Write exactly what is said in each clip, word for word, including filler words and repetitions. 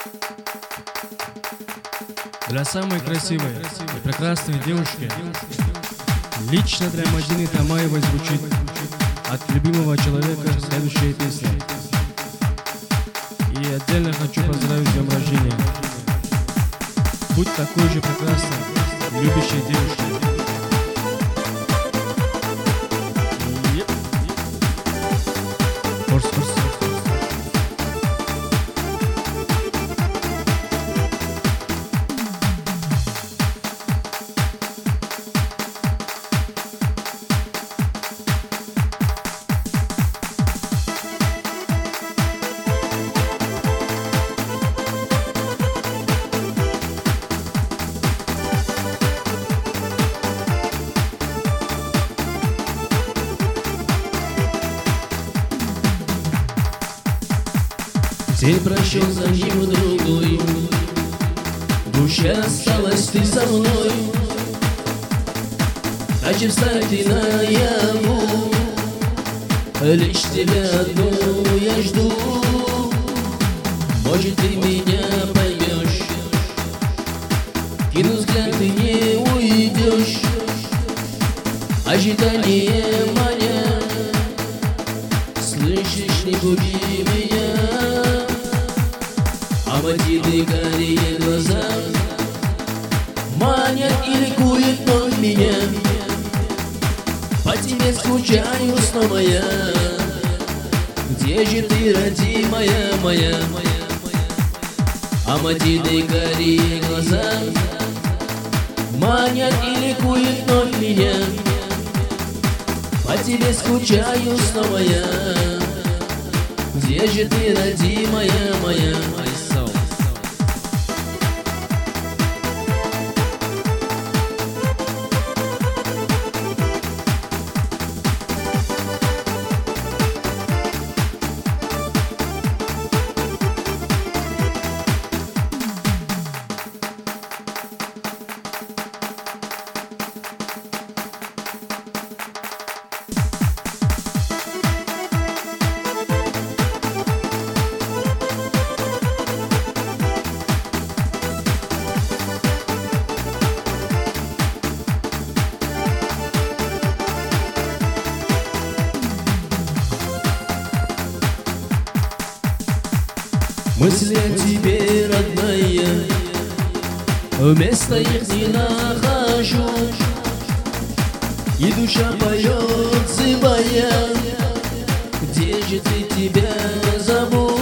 Для самой красивой и прекрасной девушки лично для Мадины Тамаевой звучит от любимого человека следующая песня. И отдельно хочу поздравить с днем рождения. Будь такой же прекрасной, любящей девушкой. Форс, форс. День прошел за ним другой, душа осталась ты со мной. Ночи встать ты наяву, лишь тебя одну я жду. Может, ты меня поймешь, кину взгляд, ты не уйдешь. Ожидание маня, слышишь, не губи меня. А Мадины карие глаза манят и ликует вновь меня. По тебе скучаю снова я. Где же ты, родимая моя? А Мадины карие глаза манят и ликует вновь меня. По тебе скучаю снова я. Где же ты, родимая моя? Мысли о тебе, родная, вместо их не нахожу. И душа поет, зыбая, где же ты, тебя зову?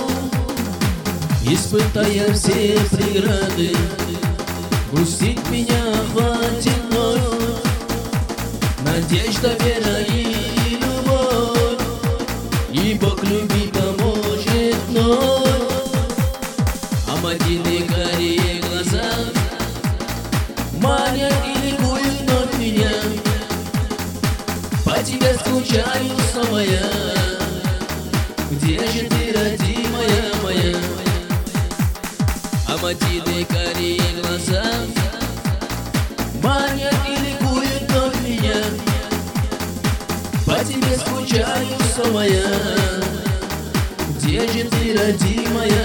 Испытая все преграды, грустить меня хватит вновь. Надежда, вера и любовь, и Бог любви поможет вновь. Мадины карие глаза манят и ликуют вновь меня. По тебе скучаю снова я. Где же ты, родимая моя? А Мадины карие глаза манят и ликуют вновь меня. По тебе скучаю снова я. Где же ты, родимая